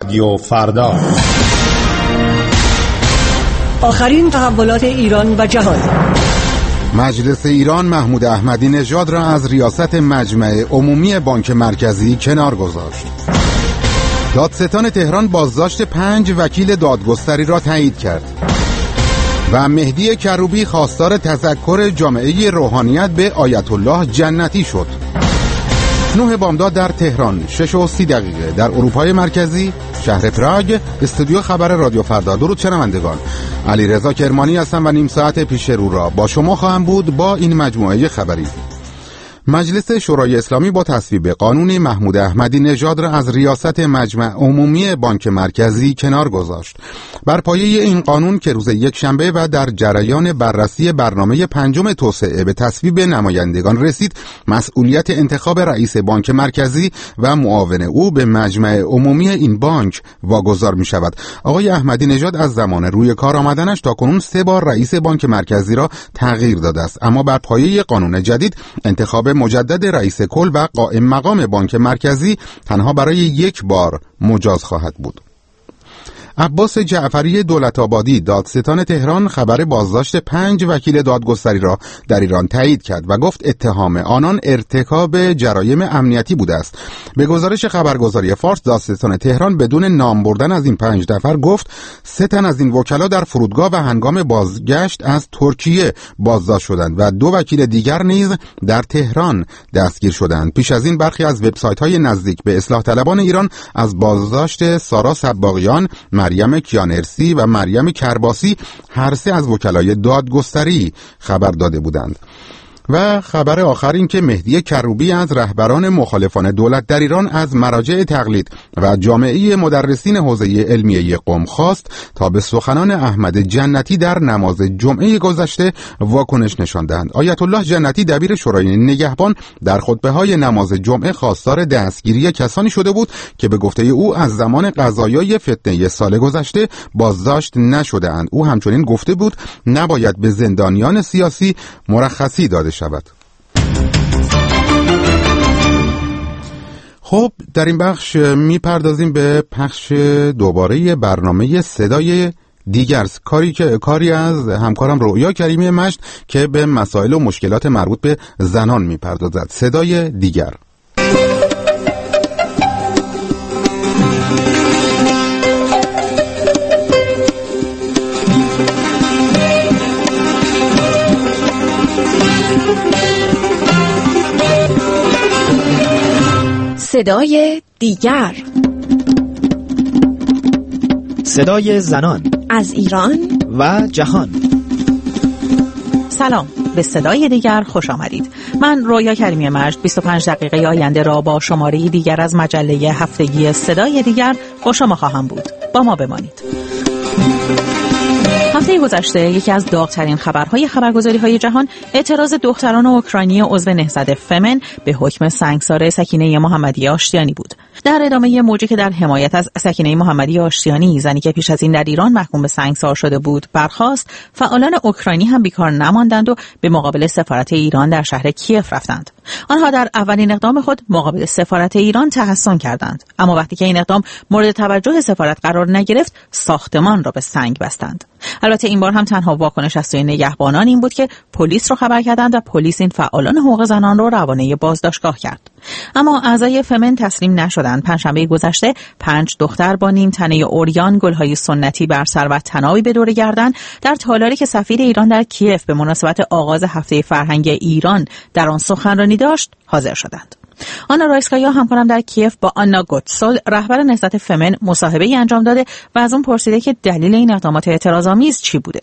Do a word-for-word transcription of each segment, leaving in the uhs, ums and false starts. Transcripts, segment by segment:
رادیو فردا. آخرین تحولات ایران و جهان. مجلس ایران محمود احمدی نژاد را از ریاست مجمع عمومی بانک مرکزی کنار گذاشت. دادستان تهران بازداشت پنج وکیل دادگستری را تایید کرد. و مهدی کروبی خواستار تذکر جامعه روحانیت به آیت الله جنتی شد. نه بامداد در تهران، شش و سی دقیقه در اروپای مرکزی شهر پراگ. استودیو خبر رادیو فردا. درود شنوندگان، علیرضا کرمانی هستم و نیم ساعت پیش رو را با شما خواهم بود با این مجموعه خبری. مجلس شورای اسلامی با تصویب قانون محمود احمدی نژاد را از ریاست مجمع عمومی بانک مرکزی کنار گذاشت. بر پایه این قانون که روز یکشنبه و در جریان بررسی برنامه پنجم توسعه به تصویب نمایندگان رسید، مسئولیت انتخاب رئیس بانک مرکزی و معاون او به مجمع عمومی این بانک واگذار می شود. آقای احمدی نژاد از زمان روی کار آمدنش تاکنون سه بار رئیس بانک مرکزی را تغییر داده است، اما بر پایه قانون جدید انتخاب مجدد رئیس کل و قائم مقام بانک مرکزی تنها برای یک بار مجاز خواهد بود. عباس جعفری دولت‌آبادی دادستان تهران خبر بازداشت پنج وکیل دادگستری را در ایران تایید کرد و گفت اتهام آنان ارتکاب جرایم امنیتی بوده است. به گزارش خبرگزاری فارس، دادستان تهران بدون نام بردن از این پنج نفر گفت سه تن از این وکلا در فرودگاه و هنگام بازگشت از ترکیه بازداشت شدند و دو وکیل دیگر نیز در تهران دستگیر شدند. پیش از این برخی از وبسایت‌های نزدیک به اصلاح طلبان ایران از بازداشت سارا سباقیان، مریم کیانرسی و مریم کرباسی، هر سه از وکلای دادگستری، خبر داده بودند. و خبر آخر این که مهدی کروبی از رهبران مخالفان دولت در ایران از مراجع تقلید و جامعه مدرسین حوزه علمیه قم خواست تا به سخنان احمد جنتی در نماز جمعه گذشته واکنش نشان دهند. آیت الله جنتی دبیر شورای نگهبان در خطبه‌های نماز جمعه خواستار دستگیری کسانی شده بود که به گفته او از زمان قضایای فتنه سال گذشته بازداشت نشده اند. او همچنین گفته بود نباید به زندانیان سیاسی مرخصی داده شود. خب در این بخش میپردازیم به پخش دوباره برنامه صدای دیگر، کاری که کاری از همکارم رؤیا کریمی مجد که به مسائل و مشکلات مربوط به زنان میپردازد. صدای دیگر. صدای دیگر، صدای زنان از ایران و جهان. سلام، به صدای دیگر خوش آمدید. من رؤیا کریمی مجد بیست و پنج دقیقه آینده را با شماره دیگر از مجله هفتگی صدای دیگر با شما خواهم بود. با ما بمانید. هفته گذشته یکی از داغ‌ترین خبرهای خبرگزاری‌های جهان اعتراض دختران اوکراینی عضو نهضت فمن به حکم سنگسار سکینه محمدی آشتیانی بود. در ادامه موجی که در حمایت از سکینه محمدی آشتیانی، زنی که پیش از این در ایران محکوم به سنگسار شده بود، برخاست، فعالان اوکراینی هم بیکار نماندند و به مقابل سفارت ایران در شهر کیف رفتند. آنها در اولین اقدام خود مقابل سفارت ایران تحسن کردند، اما وقتی که این اقدام مورد توجه سفارت قرار نگرفت، ساختمان را به سنگ بستند. البته این بار هم تنها واکنش از سوی نگهبانان این بود که پلیس را خبر کردند و پلیس این فعالان حقوق زنان را روانه بازداشتگاه کرد. اما اعضای فمن تسلیم نشدند. پنجشنبه گذشته پنج دختر با نیم تنه عریان، گلهای سنتی بر سر و طنابی به دور گردن در تالاری که سفیر ایران در کیف به مناسبت آغاز هفته فرهنگ ایران در آن سخنرانی داشت حاضر شدند. آنا رایسکایا همکارم در کیف با آنا گوتسول رهبر نهضت فمن مصاحبه‌ای انجام داده و از اون پرسیده که دلیل این اقدامات اعتراض‌آمیز چی بوده.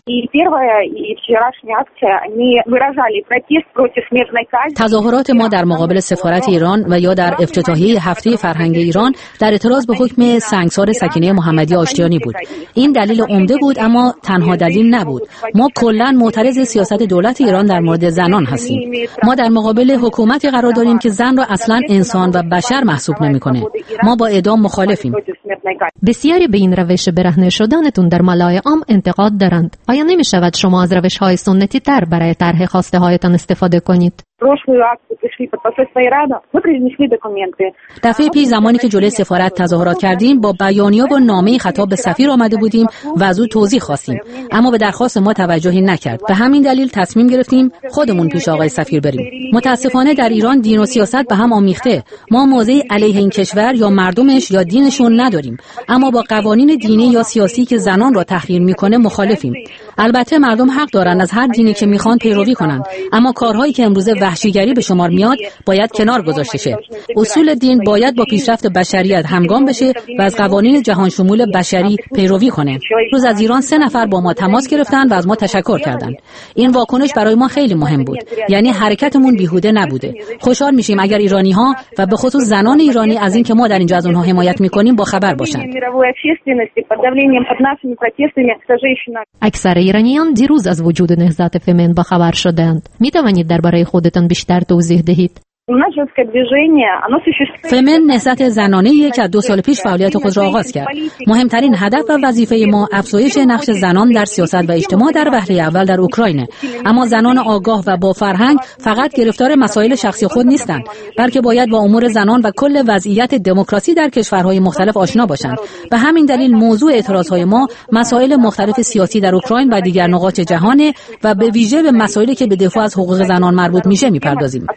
تظاهرات ما در مقابل سفارت ایران و یا در افتتاحیه هفته فرهنگ ایران در اعتراض به حکم سنگسار سکینه محمدی آشتیانی بود. این دلیل عمده بود، اما تنها دلیل نبود. ما کلاً معترض سیاست دولت ایران در مورد زنان هستیم. ما در مقابل حکومتی قرار داریم که زن را اصلاً انسان و بشر محسوب نمی‌کنه. ما با اعدام مخالفیم. بسیاری به این روش برهنه شدنتون در ملای عام انتقاد دارند. آیا نمی‌شود شما از روش‌های سنتی تر برای طرح خواسته هایتان استفاده کنید؟ دفعه پیش زمانی که جلوی سفارت تظاهرات کردیم با بیانیه و نامه خطاب به سفیر آمده بودیم و از او توضیح خواستیم، اما به درخواست ما توجهی نکرد. به همین دلیل تصمیم گرفتیم خودمون پیش آقای سفیر بریم. متاسفانه در ایران دین و سیاست به هم آمیخته. ما موضعی علیه این کشور یا مردمش یا دینشون نداریم، اما با قوانین دینی یا سیاسی که زنان را تحریم میکنه مخالفیم. البته مردم حق دارن از هر دینی که میخوان پیروی کنن، اما کارهایی که امروزه وحشیگری به شمار میاد باید کنار گذاشته شه. اصول دین باید با پیشرفت بشریت همگام بشه و از قوانین جهان شمول بشری پیروی کنه. روز از ایران سه نفر با ما تماس گرفتن و از ما تشکر کردند. این واکنش برای ما خیلی مهم بود، یعنی حرکتمون بیهوده نبوده. خوشحال میشیم اگر ایرانی‌ها و به خصوص زنان ایرانی از این که ما در اینجا از اونها حمایت میکنیم با خبر باشند. اکثر ایرانیان دیروز از وجود نهضت فمن با خبر شدند. می توانید درباره خودتان بیشتر توضیح دهید؟ فمن نهضت زنانه‌ای که از دو سال پیش فعالیت خود را آغاز کرد. مهمترین هدف و وظیفه ما افزایش نقش زنان در سیاست و اجتماع در وهله اول در اوکراین. اما زنان آگاه و با فرهنگ فقط گرفتار مسائل شخصی خود نیستند، بلکه باید با امور زنان و کل وضعیت دموکراسی در کشورهای مختلف آشنا باشند. به همین دلیل موضوع اعتراضهای ما مسائل مختلف سیاسی در اوکراین و دیگر نقاط جهان و به ویژه به مسائلی که به دفاع از حقوق زنان مربوط میشه میپردازیم.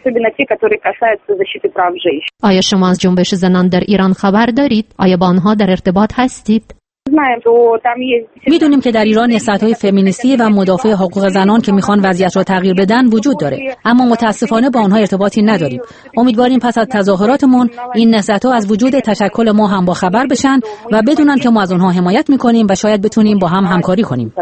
آیا شما از جنبش زنان در ایران خبر دارید؟ آیا با آنها در ارتباط هستید؟ میدونیم که در ایران نهضت‌های فمینیستی و مدافع حقوق زنان که میخوان وضعیت را تغییر بدن وجود داره، اما متاسفانه با آنها ارتباطی نداریم. امیدواریم پس از تظاهراتمون این نهضت‌ها از وجود تشکل ما هم با خبر بشن و بدونن که ما از آنها حمایت میکنیم و شاید بتونیم با هم همکاری کنیم.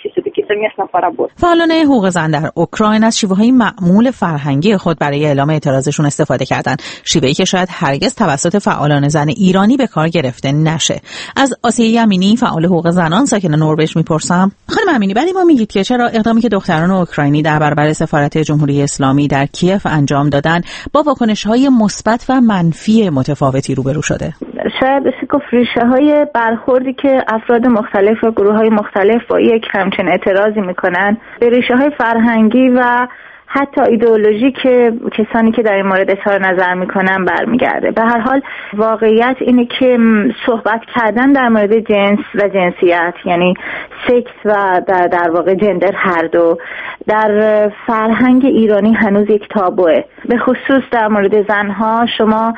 فعالان حقوق زن در اوکراین از شیوه‌های معمول فرهنگی خود برای اعلام اعتراضشون استفاده کردند، شیوهی که شاید هرگز توسط فعالان زن ایرانی به کار گرفته نشه. از آسیه امینی، فعال حقوق زنان ساکن نروژ میپرسم. خانم امینی، برای ما میگید که چرا اقدامی که دختران اوکراینی در برابر سفارت جمهوری اسلامی در کیف انجام دادن با واکنش‌های مثبت و منفی متفاوتی روبرو شده؟ شاید بشه گفت ریشه‌های برخوردی که افراد مختلف و گروه‌های مختلف با یک همچین اعتراضی میکنن به ریشه‌های فرهنگی و حتی ایدئولوژی که کسانی که در این مورد اظهار نظر میکنن برمیگرده. به هر حال واقعیت اینه که صحبت کردن در مورد جنس و جنسیت، یعنی سکس و در, در واقع جندر، هر دو در فرهنگ ایرانی هنوز یک تابوه. به خصوص در مورد زنها شما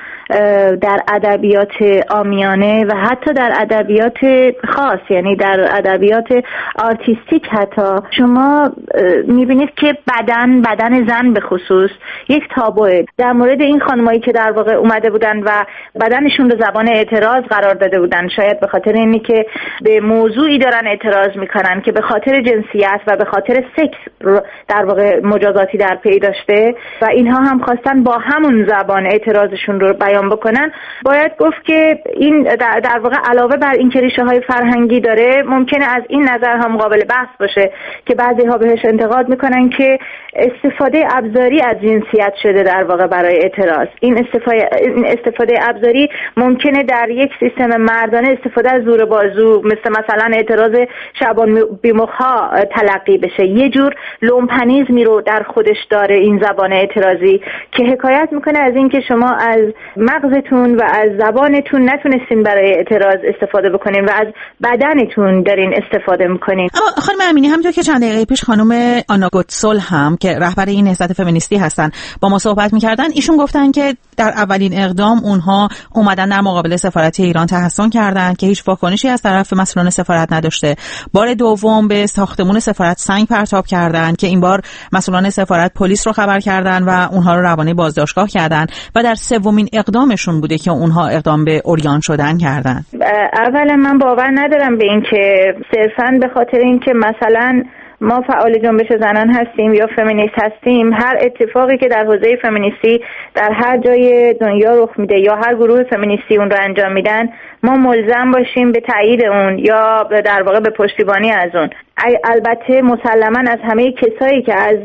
در ادبیات عامیانه و حتی در ادبیات خاص، یعنی در ادبیات آرتیستیک حتی شما میبینید که بدن بدن زن به خصوص یک تابوه. در مورد این خانمایی که در واقع اومده بودن و بدنشون رو زبان اعتراض قرار داده بودن، شاید به خاطر اینی که به موضوعی دارن اعتراض میکنن که به خاطر جنسیت و به خاطر سکس رو در واقع مجازاتی در پی داشته و اینها هم خواستن با همون زبان اعتراضشون رو بیان بکنن، باید گفت که این در, در واقع علاوه بر این که ریشه های فرهنگی داره، ممکنه از این نظر هم قابل بحث باشه که بعضی ها بهش انتقاد میکنن که استفاده ابزاری از جنسیت شده در واقع برای اعتراض. این استفاده این استفاده ابزاری ممکنه در یک سیستم مردانه استفاده از زور بازو، مثل مثلا اعتراض شعبان بیمخها تلقی بشه. یه جور لومپنیزمی رو در خودش داره این زبان اعتراضی که حکایت میکنه از این که شما از مغزتون و از زبانتون نتونستین برای اعتراض استفاده بکنین و از بدنتون دارین استفاده میکنین. اما خانم امینی، همونطور که چند دقیقه پیش خانم آنا گوتسول هم که رهبر این نهضت فمینیستی هستن با ما صحبت میکردن، ایشون گفتن که در اولین اقدام اونها اومدن در مقابل سفارت ایران تحسن کردن که هیچ واکنشی از طرف مسئولان سفارت نداشته. بار دوم به ساختمون سفارت سنگ پرتاب کردن که این بار مسئولان سفارت پلیس رو خبر کردن و اونها رو روانه بازداشتگاه کردن و در سومین اقدامشون بوده که اونها اقدام به عریان شدن کردن. اولا من باور ندارم به این که صرفاً به خاطر این که مثلا ما فعال جنبش زنان هستیم یا فمینیست هستیم، هر اتفاقی که در حوزه فمینیستی در هر جای دنیا رخ میده یا هر گروه فمینیستی اون رو انجام میدن، ما ملزم باشیم به تایید اون یا در واقع به پشتیبانی از اون. البته مسلماً از همه کسایی که از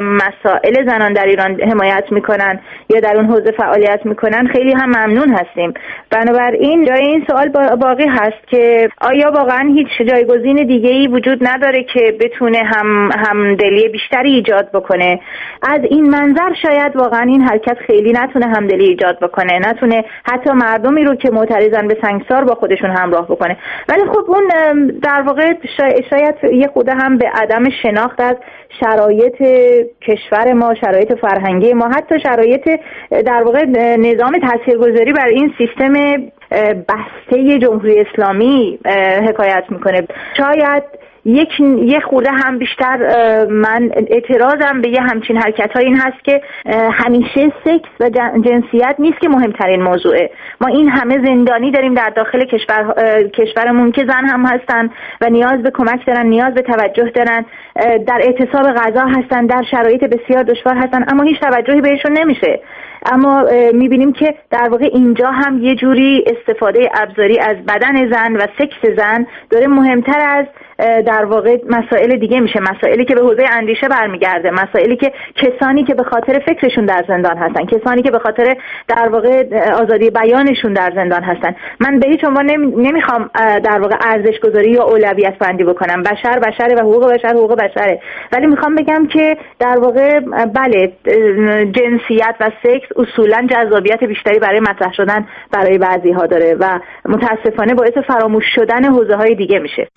مسائل زنان در ایران حمایت میکنن یا در اون حوزه فعالیت میکنن خیلی هم ممنون هستیم. بنابراین جای این سوال باقی هست که آیا واقعاً هیچ جایگزین دیگه‌ای وجود نداره که بتونه بتونه هم همدلی بیشتری ایجاد بکنه. از این منظر شاید واقعا این حرکت خیلی نتونه همدلی ایجاد بکنه، نتونه حتی مردمی رو که معترضن به سنگسار با خودشون همراه بکنه. ولی خب اون در واقع شاید یه خود هم به عدم شناخت از شرایط کشور ما، شرایط فرهنگی ما، حتی شرایط در واقع نظام تاثیرگذاری بر این سیستم بسته جمهوری اسلامی حکایت میکنه. شاید یک یک خورده هم بیشتر من اعتراضم به یه همچین حرکت‌ها این هست که همیشه سکس و جنسیت نیست که مهمترین موضوعه. ما این همه زندانی داریم در داخل کشور کشورمون که زن هم هستن و نیاز به کمک دارن، نیاز به توجه دارن، در اعتصاب غذا هستن، در شرایط بسیار دشوار هستن، اما هیچ توجهی بهشون نمیشه. اما میبینیم که در واقع اینجا هم یه جوری استفاده ابزاری از بدن زن و سکس زن داره مهمتر از در واقع مسائل دیگه میشه، مسائلی که به حوزه اندیشه برمیگرده، مسائلی که کسانی که به خاطر فکرشون در زندان هستن، کسانی که به خاطر در واقع آزادی بیانشون در زندان هستن. من به هیچ عنوان نمیخوام در واقع ارزش گذاری یا اولویت بندی بکنم، بشر بشره و حقوق بشر حقوق بشره، ولی میخوام بگم که در واقع بله جنسیت و سکس اصولا جذابیت بیشتری برای مطرح شدن برای بعضی ها داره و متاسفانه باعث فراموش شدن حوزه های دیگه میشه.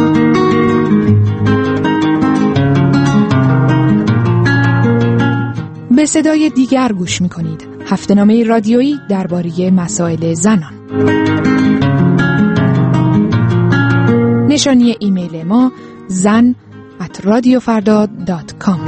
به صدای دیگر گوش میکنید. هفته‌نامه رادیویی درباره مسائل زنان. نشانی ایمیل ما زن ات رادیو فردا دات کام.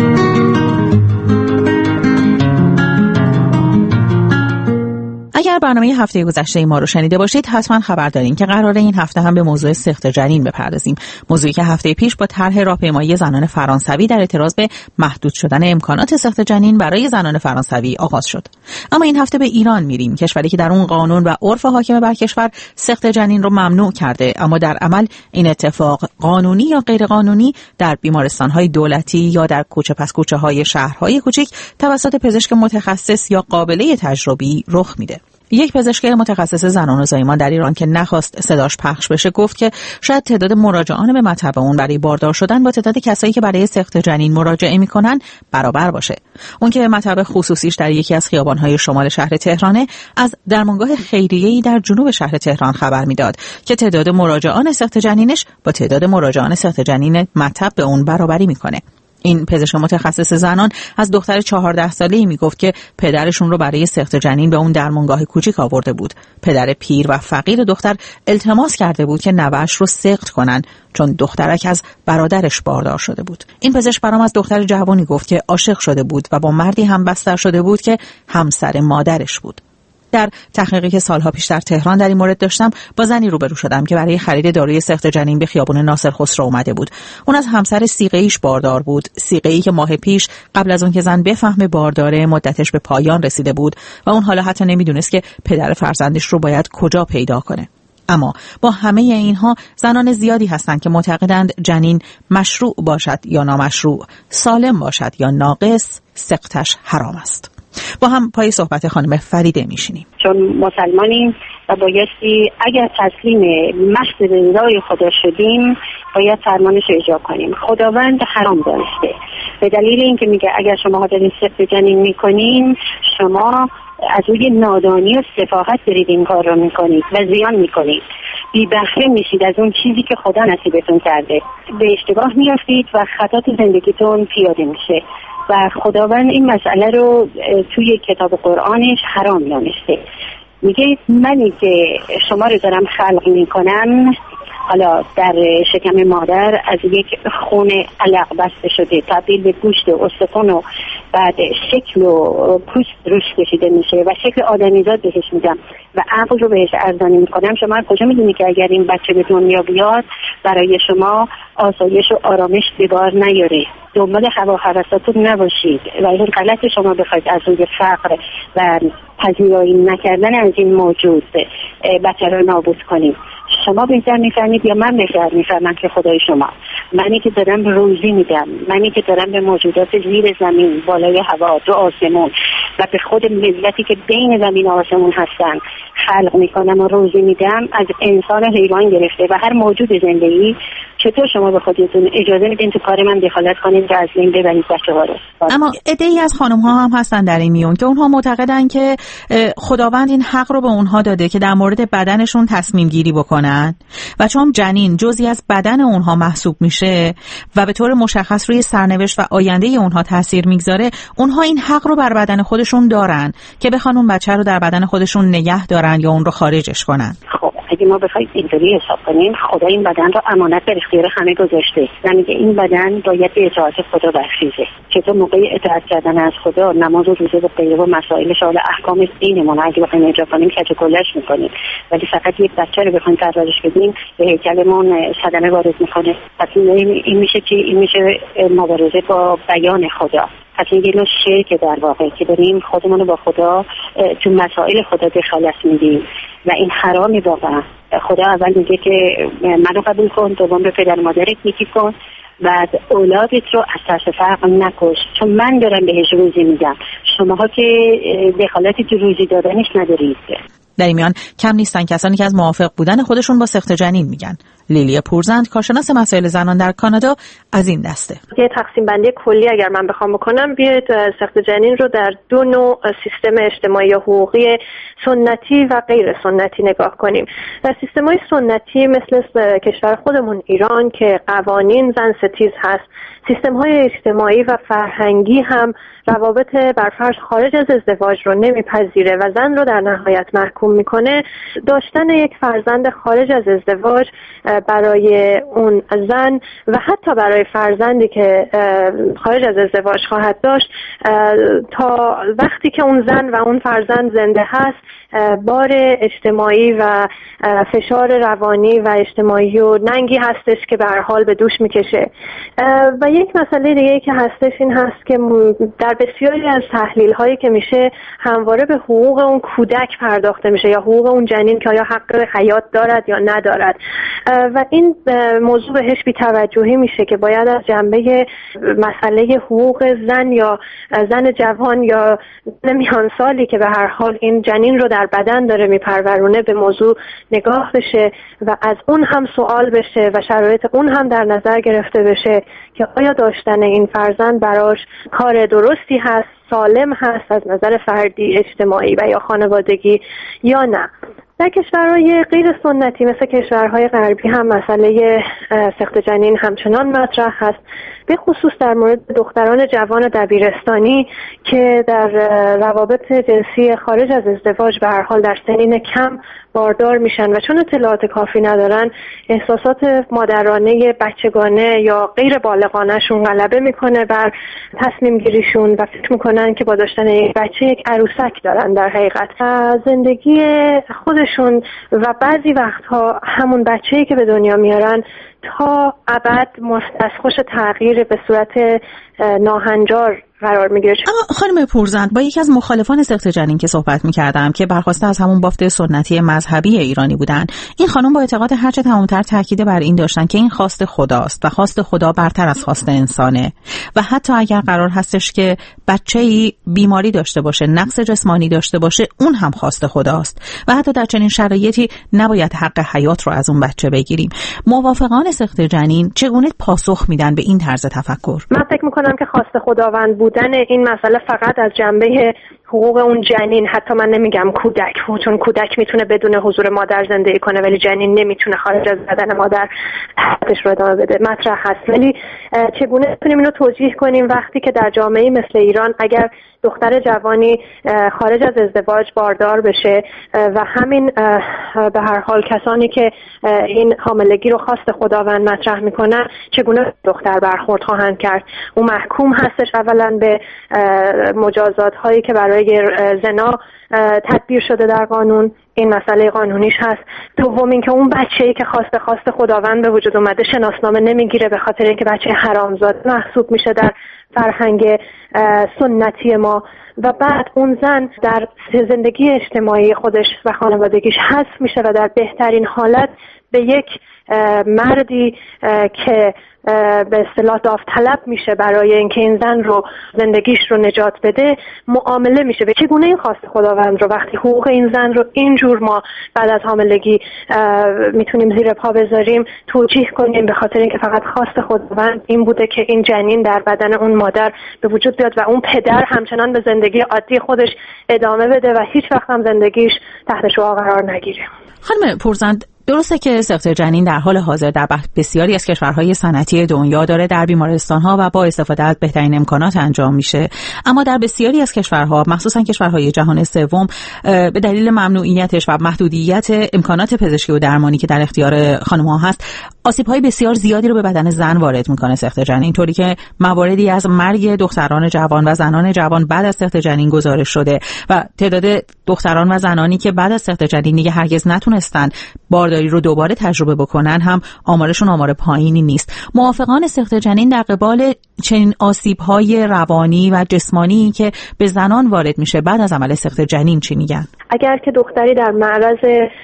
اگر برنامه هفته گذشته ما رو شنیده باشید حتما خبر دارین که قراره این هفته هم به موضوع سقط جنین بپردازیم، موضوعی که هفته پیش با طرح راهپیمایی زنان فرانسوی در اعتراض به محدود شدن امکانات سقط جنین برای زنان فرانسوی آغاز شد. اما این هفته به ایران میریم، کشوری که در اون قانون و عرف حاکم بر کشور سقط جنین رو ممنوع کرده، اما در عمل این اتفاق قانونی یا غیر قانونی در بیمارستان‌های دولتی یا در کوچه پس کوچه‌های شهرهای کوچک توسط پزشک متخصص یا قابله تجربی رخ میده. یک پزشک متخصص زنان و زایمان در ایران که نخواست صداش پخش بشه گفت که شاید تعداد مراجعان به مطب اون برای باردار شدن با تعداد کسایی که برای سقط جنین مراجعه میکنن برابر باشه. اون که به مطب خصوصیش در یکی از خیابان‌های شمال شهر تهرانه از درمانگاه خیریه‌ای در جنوب شهر تهران خبر میداد که تعداد مراجعان سقط جنینش با تعداد مراجعان سقط جنین مطب به اون برابری میکنه. این پزشک متخصص زنان از دختر چهارده ساله‌ای میگفت که پدرشون رو برای سقط جنین به اون درمانگاه کوچیک آورده بود. پدر پیر و فقیر دختر التماس کرده بود که نوه‌اش رو سقط کنن چون دخترک از برادرش باردار شده بود. این پزشک برام از دختر جوانی گفت که عاشق شده بود و با مردی هم بستر شده بود که همسر مادرش بود. در تحقیقی که سالها پیش در تهران در این مورد داشتم با زنی روبرو شدم که برای خرید داروی سقط جنین به خیابون ناصر خسرو اومده بود. اون از همسر سیغه‌ایش باردار بود، سیغه‌ای که ماه پیش قبل از اون که زن بفهمه بارداره مدتش به پایان رسیده بود و اون حالا حتی نمیدونست که پدر فرزندش رو باید کجا پیدا کنه. اما با همه اینها زنان زیادی هستند که معتقدند جنین مشروع باشد یا نامشروع، سالم باشد یا ناقص، سقطش حرام است. با هم پای صحبت خانم فریده میشینیم. چون مسلمانیم و بایستی اگر تسلیم محض رضای خدا شدیم باید فرمانش رو اجرا کنیم. خداوند حرام داشته به دلیل اینکه میگه اگر شما دارین سقط جنین میکنین شما از روی نادانی و سفاهت برید این کار رو میکنید و زیان میکنید، بی بهره میشید از اون چیزی که خدا نصیبتون کرده، به اشتباه میافتید و خطات زندگیتون پیاده میشه و خداوند این مسئله رو توی کتاب قرآنش حرام دانسته. میگه منی که شما رو دارم خلق میکنم حالا در شکم مادر از یک خون علق بسته شده تبدیل به گوشت و استخوان و بعد شکل و پوست روش کشیده میشه و شکل آدمیزاد بهش میدم و عقل رو بهش ارزانی میکنم. شما کجا میدونی که اگر این بچه به دنیا بیاد برای شما آسایش و آرامش به بار نیاره؟ دنبال هوا هوساتون نباشید و این غلط شما بخواید از روی فقر و پذیرایی نکردن از این موجود بچه رو نابود کنید. شما بهتر میفهمید یا من بهتر میفهمم که خدای شما، منی که دارم روزی میدم، منی که دارم به موجودات زیر زمین بالای هوا تو آسمون و به خود ملتی که بین زمین و آسمون هستن خلق میکنم و روزی میدم از انسان حیوان گرفته و هر موجود زندگی، چطور شما به خودتون اجازه میدین تو کار من دخالت کنین و از این ببرید بچه‌ها رو؟ اما عده‌ای از خانم‌ها هم هستن در این میون که اونها معتقدن که خداوند این حق رو به اونها داده که در مورد بدنشون تصمیم گیری بکنن و چون جنین جزئی از بدن اونها محسوب میشه و به طور مشخص روی سرنوشت و آینده اونها تاثیر میگذاره، اونها این حق رو بر بدن خودشون دارن که بخوان اون بچه رو در بدن خودشون نگه دارن یا اون رو خارجش کنن. خب اگه ما بخوایم اینطوری حساب کنیم، خدا این بدن رو امانت در اختیار همه گذاشته و میگه این بدن باید به اطاعت خدا برخیزه. چطور موقع اطاعت کردن از خدا، نماز و روزه و غیره و مسائل شامل احکام دینمون اگه بخوایم اجرا کنیم کج و کلش میکنیم، ولی فقط یک بچه رو بخوایم پرورش بدیم به هیکلمون صدمه وارد میکنه. پس این میشه که این میشه مبارزه با بیان خدا. پس این یه نوع شرک در واقع که داریم خودمون رو با خدا تو مسائل خدا دخالت میدیم و این حرامی واقعا. خدا اول میگه که منو قبول کن، دوم به پدر مادرت نیکی کن، بعد اولادت رو از ترس فقر نکش چون من دارم بهش روزی میدم. شماها که دخالتی تو روزی دادنش ندارید. در این میان کم نیستن کسانی که از موافق بودن خودشون با سقط جنین میگن. لیلی پورزند، کارشناس مسائل زنان در کانادا، از این دسته. یه تقسیم بندی کلی اگر من بخوام بکنم، بیاید سقط جنین رو در دو نوع سیستم اجتماعی یا حقوقی سنتی و غیر سنتی نگاه کنیم. در سیستم‌های سنتی مثل کشور خودمون ایران که قوانین زن ستیز هست، سیستم‌های اجتماعی و فرهنگی هم روابط برفرض خارج از ازدواج رو نمیپذیره و زن رو در نهایت محکوم میکنه. داشتن یک فرزند خارج از ازدواج برای اون زن و حتی برای فرزندی که خارج از ازدواج خواهد داشت، تا وقتی که اون زن و اون فرزند زنده هست، بار اجتماعی و فشار روانی و اجتماعی و ننگی هستش که به هر حال به دوش میکشه. و یک مسئله دیگه که هستش این هست که در بسیاری از تحلیل هایی که میشه همواره به حقوق اون کودک پرداخته میشه یا حقوق اون جنین که آیا حق حیات دارد یا ندارد و این موضوع بهش بی توجهی میشه که باید از جنبه مسئله حقوق زن یا زن جوان یا زن میان سالی که به هر حال این جنین رو در بدن داره میپرورونه به موضوع نگاه بشه و از اون هم سوال بشه و شرایط اون هم در نظر گرفته بشه که آیا داشتن این فرزند براش کار درستی هست، سالم هست از نظر فردی، اجتماعی و یا خانوادگی یا نه. در کشورهای غیر سنتی مثل کشورهای غربی هم مسئله سقط جنین همچنان مطرح هست، به خصوص در مورد دختران جوان دبیرستانی که در روابط جنسی خارج از ازدواج به هر حال در سنین کم باردار میشن و چون اطلاعات کافی ندارن احساسات مادرانه بچگانه یا غیر بالغانه‌شون غلبه میکنه بر تصمیم گیریشون و فکر میکنن که با داشتن یک بچه یک عروسک دارن در حقیقت. زندگی خودشون و بعضی وقتها همون بچه‌ای که به دنیا میارن تا ابد مستسخوش تغییر به صورت ناهنجار قرار میگیره. اما خانم پورزند، با یکی از مخالفان سقط جنین که صحبت میکردم که برخواسته از همون بافت سنتی مذهبی ایرانی بودن، این خانم با اعتقاد هرچه تمامتر تاکید بر این داشتن که این خواست خداست و خواست خدا برتر از خواست انسانه و حتی اگر قرار هستش که بچه‌ای بیماری داشته باشه، نقص جسمانی داشته باشه، اون هم خواست خداست و حتی در چنین شرایطی نباید حق حیات رو از اون بچه بگیریم. موافقان سقط جنین چگونه پاسخ میدن به این طرز تفکر؟ من فکر میکنم که خواست خداوند بودن این مسئله فقط از جنبه حقوق اون جنین، حتی من نمیگم کودک، چون کودک میتونه بدون حضور مادر زندگی کنه ولی جنین نمیتونه خارج از بدن مادر حیاتش رو ادامه بده، مطرح هست. ولی چگونه میتونیم اینو توجیه کنیم وقتی که در جامعه مثل ایران اگر دختر جوانی خارج از ازدواج باردار بشه و همین به هر حال کسانی که این حاملگی رو خواست خداوند مطرح میکنن چگونه دختر برخورد خواهند کرد؟ اون محکوم هستش اولا به مجازات هایی که برای زنا تدبیر شده در قانون، این مسئله قانونیش هست. دوم اینکه اون بچه‌ای که خواست خواست خداوند به وجود اومده شناسنامه نمیگیره به خاطر اینکه بچه حرامزاده محسوب میشه در فرهنگ سنتی ما و بعد اون زن در زندگی اجتماعی خودش و خانوادگیش حذف میشه و در بهترین حالت به یک مردی که به اصطلاح داوطلب میشه برای اینکه این زن رو زندگیش رو نجات بده معامله میشه. به چگونه این خواست خداوند رو وقتی حقوق این زن رو اینجور ما بعد از حاملگی میتونیم زیر پا بذاریم توجیه کنیم، به خاطر اینکه فقط خواست خداوند این بوده که این جنین در بدن اون مادر به وجود بیاد و اون پدر همچنان به زندگی عادی خودش ادامه بده و هیچ وقت هم زندگیش تحت شعاع قرار نگیره. خانم پورزند، درسته که سقط جنین در حال حاضر در بسیاری از کشورهای صنعتی دنیا داره در بیمارستان‌ها و با استفاده از بهترین امکانات انجام میشه، اما در بسیاری از کشورها مخصوصا کشورهای جهان سوم به دلیل ممنوعیتش و محدودیت امکانات پزشکی و درمانی که در اختیار خانم‌ها هست آسیب‌های بسیار زیادی رو به بدن زن وارد میکنه سقط جنین، اینطوری که مواردی از مرگ دختران جوان و زنان جوان بعد از سقط جنین گزارش شده و تعداد دختران و زنانی که بعد از سقط جنین دیگه هرگز نتونستن بارداری رو دوباره تجربه بکنن هم آمارشون آمار پایینی نیست. موافقان سقط جنین در قبال چنین آسیب‌های روانی و جسمانی که به زنان وارد میشه بعد از عمل سقط جنین چی میگن؟ اگر که دختری در معرض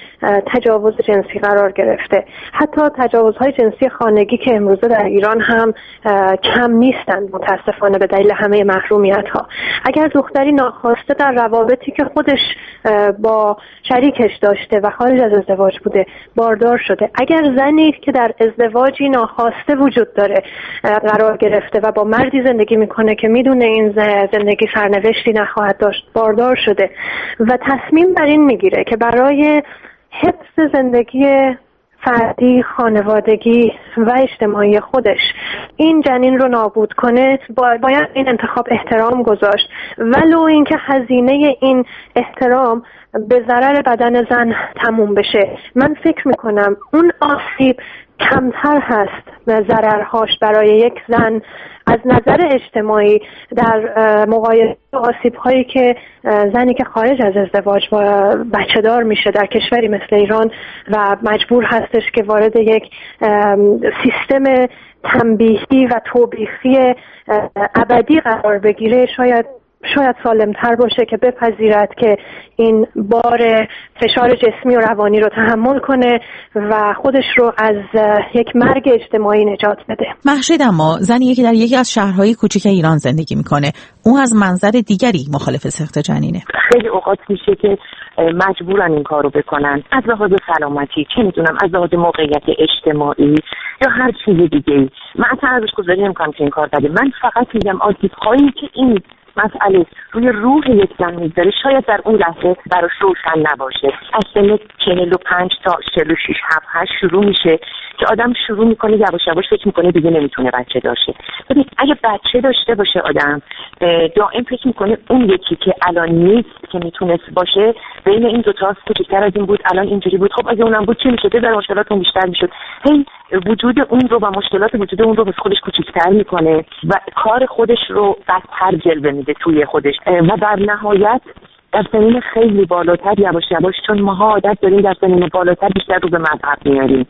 تجاوز جنسی قرار گرفته، حتی تجاوزهای جنسی خانگی که امروزه در ایران هم کم نیستند متاسفانه به دلیل همه محرومیت‌ها، اگر دختری ناخواسته در روابطی که خودش با شریکش داشته و خارج از ازدواج بوده باردار شده، اگر زنی که در ازدواجی ناخواسته وجود داره قرار گرفته و با مردی زندگی میکنه که میدونه این زندگی سرنوشتی نخواهد داشت باردار شده و تصمیم بر این میگیره که برای حفظ زندگی فردی، خانوادگی و اجتماعی خودش این جنین رو نابود کنه، باید این انتخاب احترام گذاشت، ولو اینکه هزینه این احترام به ضرر بدن زن تموم بشه. من فکر میکنم اون آسیب کمتر هست ضررهاش برای یک زن از نظر اجتماعی در مقایسه با آسیب‌هایی که زنی که خارج از ازدواج با بچه دار میشه در کشوری مثل ایران و مجبور هستش که وارد یک سیستم تنبیهی و توبیخی ابدی قرار بگیره، شاید شاید سالم‌تر باشه که بپذیرد که این بار فشار جسمی و روانی رو تحمل کنه و خودش رو از یک مرگ اجتماعی نجات بده. محشید اما زنیه که در یکی از شهرهای کوچیک ایران زندگی میکنه، اون از منظر دیگری مخالف سقط جنینه. خیلی اوقات میشه که مجبورن این کارو بکنن از لحاظ سلامتی، چه میدونم از لحاظ موقعیت اجتماعی یا هر چیز دیگه‌ای. من اصلا ازش گذاری نمی‌کنم که این کار کرده. من فقط میگم آسیب‌هایی که این مسئله روی روح یک زن میذاره شاید در اون لحظه براش روشن نباشه. از سن چهل و پنج تا چهل و شش هفت هشت شروع میشه که آدم شروع میکنه یواش یواش فکر میکنه دیگه نمیتونه بچه داشته. ببین اگه بچه داشته باشه آدم دائم فکر میکنه اون یکی که الان نیست که میتونست باشه بین این دو تا کوچیک‌تر از این بود، الان اینجوری بود، خب اگه اونم بود چی میشد؟ در مشکلات اون بیشتر میشد. هی وجود اون رو و مشکلات وجود اون رو به خودش کوچیک‌تر میکنه و کار خودش رو بدتر جلوه میده توی خودش و در نهایت در سنین خیلی بالاتر یواش یواش چون ما عادت داریم در سنین بالاتر بیشتر رو به مذهب میاریم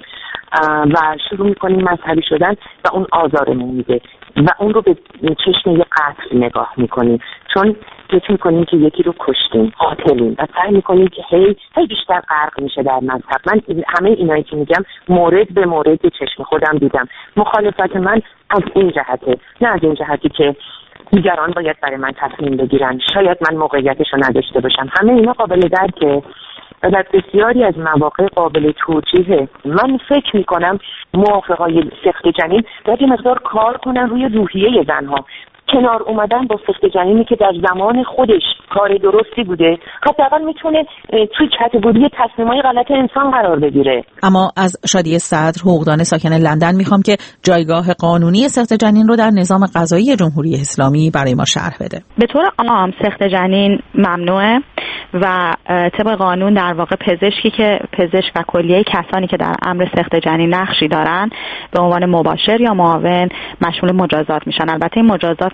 و شروع میکنیم مذهبی شدن و اون آزارمون میده و اون رو به چشم یه قتل نگاه میکنیم، چون فکر میکنیم که یکی رو کشتیم، قاتلیم و سعی میکنیم که هی هی بیشتر غرق میشه در مذهب. من همه اینایی که میگم مورد به مورد به چشم خودم دیدم. مخالفت من از این جهته، نه از این جهتی که دیگران باید برای من تصمیم بگیرن، شاید من موقعیتش رو نداشته باشم. همه اینا قابل درکه و در بسیاری از مواقع قابل توجیهه. من فکر میکنم موافقای سقط جنین باید یه مقدار کار کنن روی روحیه زنها. کنار اومدن با سقط جنینی که در زمان خودش کار درستی بوده حداقل میتونه توی کاتگوری تصمیمای غلط انسان قرار بگیره. اما از شادی صدر، حقوقدان ساکن لندن، میخوام که جایگاه قانونی سقط جنین رو در نظام قضایی جمهوری اسلامی برای ما شرح بده. به طور عام سقط جنین ممنوعه و طبق قانون در واقع پزشکی که پزشک و کلیه کسانی که در امر سقط جنین نقشی دارن به عنوان مباشر یا معاون مشمول مجازات میشن. البته این مجازات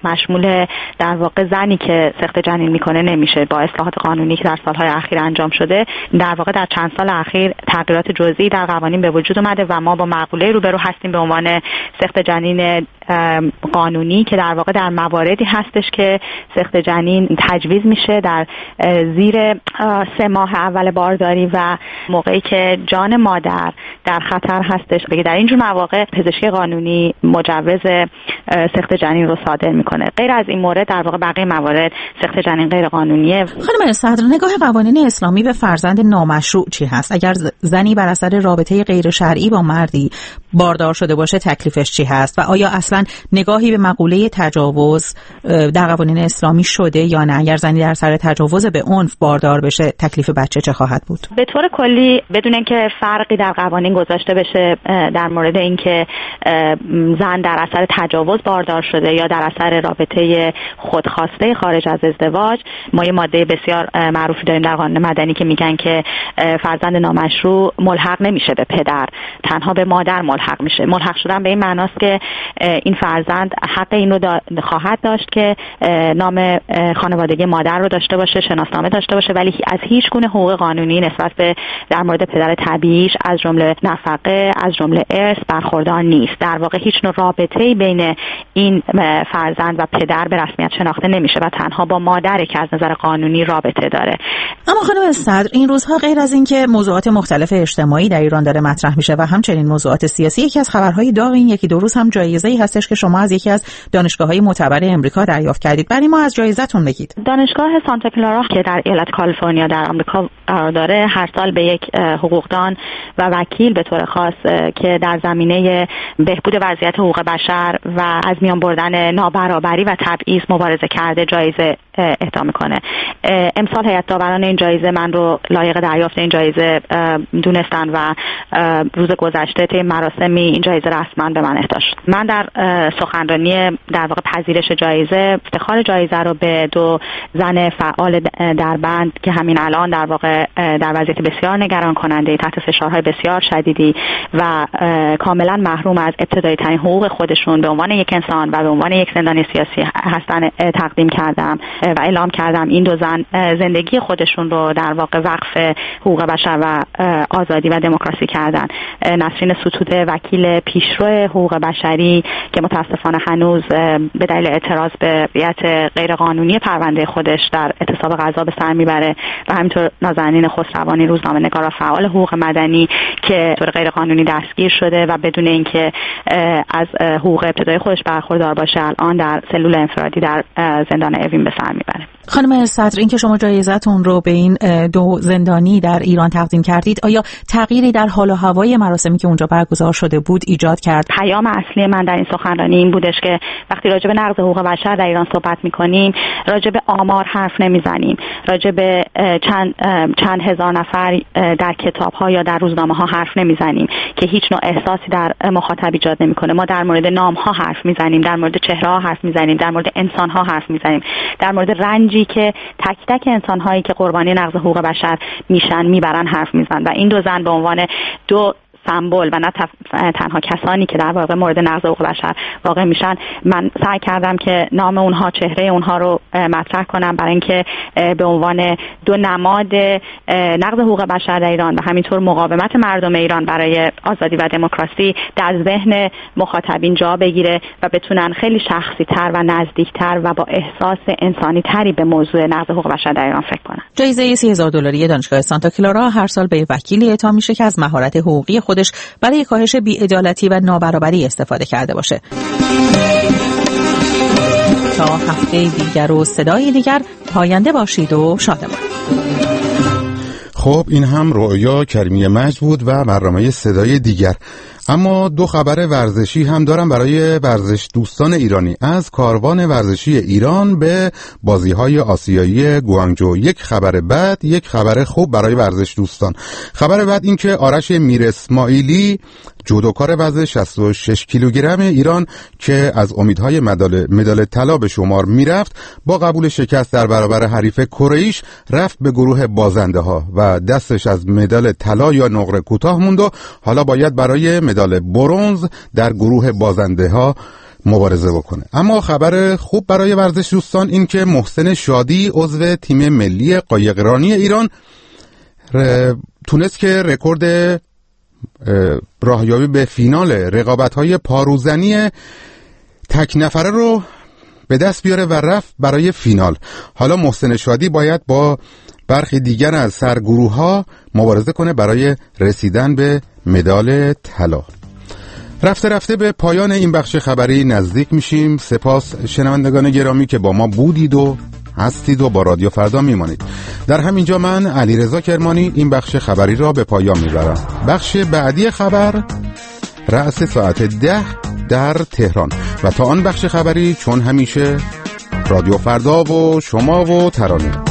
مشمول در واقع زنی که سقط جنین میکنه نمیشه. با اصلاحات قانونی که در سالهای اخیر انجام شده، در واقع در چند سال اخیر تغییرات جزئی در قوانین به وجود اومده و ما با مقوله روبرو هستیم به عنوان سقط جنین قانونی که در واقع در مواردی هستش که سقط جنین تجویز میشه در زیر سه ماه اول بارداری و موقعی که جان مادر در خطر هستش. بگه در اینجور مواقع پزشکی قانونی مجوز سقط جنین رو صادر میکنه. غیر از این مورد در واقع بقیه موارد سقط جنین غیر قانونیه. خانم صدر، نگاه قوانین اسلامی به فرزند نامشروع چی هست؟ اگر زنی بر اثر رابطه غیر شرعی با مردی باردار شده باشه تکلیفش چی هست و آیا اصلا نگاهی به مقوله تجاوز در قوانین اسلامی شده یا نه؟ اگر زنی در اثر تجاوز به عنف باردار بشه تکلیف بچه چه خواهد بود؟ به طور کلی بدون اینکه فرقی در قوانین گذاشته بشه در مورد اینکه زن در اثر تجاوز باردار شده یا در اثر رابطه خودخواسته خارج از ازدواج، ما یه ماده بسیار معروفی داریم در قانون مدنی که میگن که فرزند نامشروع ملحق نمیشه به پدر، تنها به مادر ملحق میشه. ملحق شدن به این معناست که این فرزند حق این رو دا خواهد داشت که نام خانوادگی مادر رو داشته باشه، شناسنامه داشته باشه، ولی از هیچ گونه حقوق قانونی نسبت به در مورد پدر طبیعیش از جمله نفقه، از جمله ارث برخوردار نیست. در واقع هیچ نوع رابطه‌ای بین این فرزند و پدر به رسمیت شناخته نمیشه و تنها با مادر که از نظر قانونی رابطه داره. اما خانم صدر، این روزها غیر از این که موضوعات مختلف اجتماعی در ایران داره مطرح میشه و همچنین موضوعات سیاسی، یکی از خبرهای داغ این یکی دو روز هم جایزه‌ای هستش که شما از یکی از دانشگاه‌های معتبر امریکا دریافت کردید. برای ما از جایزتون بگید. دانشگاه سانتا کلارا که در ایالت کالیفرنیا در آمریکا قرار داره هر سال به یک حقوقدان و وکیل به طور خاص که در زمینه بهبود وضعیت حقوق بشر و از میان بردن نابرابری و تبعیض مبارزه کرده جایزه اهدا میکنه. امسال هیئت داوران این جایزه من رو لایق دریافت این جایزه دونستن و روز گذشته طی مراسمی این جایزه رسما به من اهدا شد. من در سخنرانی در واقع پذیرش جایزه افتخار جایزه رو به دو زن فعال در بند که همین الان در واقع در وضعیت بسیار نگران کننده تحت فشارهای بسیار شدیدی و کاملا محروم از ابتدایی ترین حقوق خودشون به عنوان یک انسان و به عنوان یک زندانی سیاسی هستن تقدیم کردم و اعلام کردم این دو زن زندگی خودشون رو در واقع وقف حقوق بشر و آزادی و دموکراسی کردن. نسرین ستوده وکیل پیشرو حقوق بشری که متاسفانه هنوز به دلیل اعتراض به وضعیت غیرقانونی پرونده خودش در اعتصاب قضا به سر میبره و همینطور نازنین خسروانی روزنامه‌نگار و فعال حقوق مدنی که طور غیرقانونی دستگیر شده و بدون اینکه از حقوق ابتدایی خودش برخوردار باشه الان در سلول انفرادی در زندان اوین به سر میبره. خانم صدر، اینکه شما جایزتون رو به این دو زندانی در ایران تقدیم کردید، آیا تغییری در حال و هوای مراسمی که اونجا برگزار شده بود ایجاد کرد؟ پیام اصلی من در این سخنرانی این بودش که وقتی راجع به نقض حقوق بشر در ایران صحبت می‌کنیم، راجع به آمار حرف نمیزنیم، راجع به چند چند هزار نفر در کتاب‌ها یا در روزنامه‌ها حرف نمیزنیم که هیچ نوع احساسی در مخاطب ایجاد نمی‌کنه. ما در مورد نام‌ها حرف میزنیم، در مورد چهره‌ها حرف میزنیم، در مورد انسان‌ها حرف میزنیم، در مورد رنجی که تک تک انسان‌هایی که قربانی نقض حقوق بشر میشن میبرن حرف میزنن و این دو زن به عنوان دو سمبل و نه تنها کسانی که در واقع مورد نقض حقوق بشر واقع میشن، من سعی کردم که نام اونها، چهره اونها رو مطرح کنم برای اینکه به عنوان دو نماد نقض حقوق بشر در ایران و همینطور مقاومت مردم ایران برای آزادی و دموکراسی در ذهن مخاطبین جا بگیره و بتونن خیلی شخصی تر و نزدیک تر و با احساس انسانی تری به موضوع نقض حقوق بشر در ایران فکر کنن. جایزه سی هزار دلاری دانشگاه سانتا کلارا هر سال به وکیلی اعطا میشه که از مهارت حقوقی خودش برای کاهش بی‌عدالتی و نابرابری استفاده کرده باشه. تا هفته دیگر و صدای دیگر، پاینده باشید و شادمان. خب این هم رؤیا کریمی مجد بود و برنامه صدای دیگر. اما دو خبر ورزشی هم دارم برای ورزش دوستان ایرانی. از کاروان ورزشی ایران به بازی‌های آسیایی گوانگجو. یک خبر بد، یک خبر خوب برای ورزش دوستان. خبر بد این که آرش میر اسماعیلی جودوکار وزن شصت و شش کیلوگرم ایران که از امیدهای مدال مدال طلا به شمار میرفت، با قبول شکست در برابر حریف کره‌ایش رفت به گروه بازنده ها و دستش از مدال طلا یا نقره کوتاه موند و حالا باید برای مدال برنز در گروه بازنده ها مبارزه بکنه. اما خبر خوب برای ورزش دوستان این که محسن شادی عضو تیم ملی قایقرانی ایران تونست که رکورد راهیابی به فینال رقابت‌های پاروزنی تک نفره رو به دست بیاره و رفت برای فینال. حالا محسن شادی باید با برخی دیگر از سرگروه‌ها مبارزه کنه برای رسیدن به مدال طلا. رفته رفته به پایان این بخش خبری نزدیک میشیم. سپاس شنوندگان گرامی که با ما بودید و هستید و با رادیو فردا میمانید. در همینجا من علیرضا کرمانی این بخش خبری را به پایان میبرم. بخش بعدی خبر رأس ساعت ده در تهران و تا آن بخش خبری چون همیشه رادیو فردا و شما و ترانه.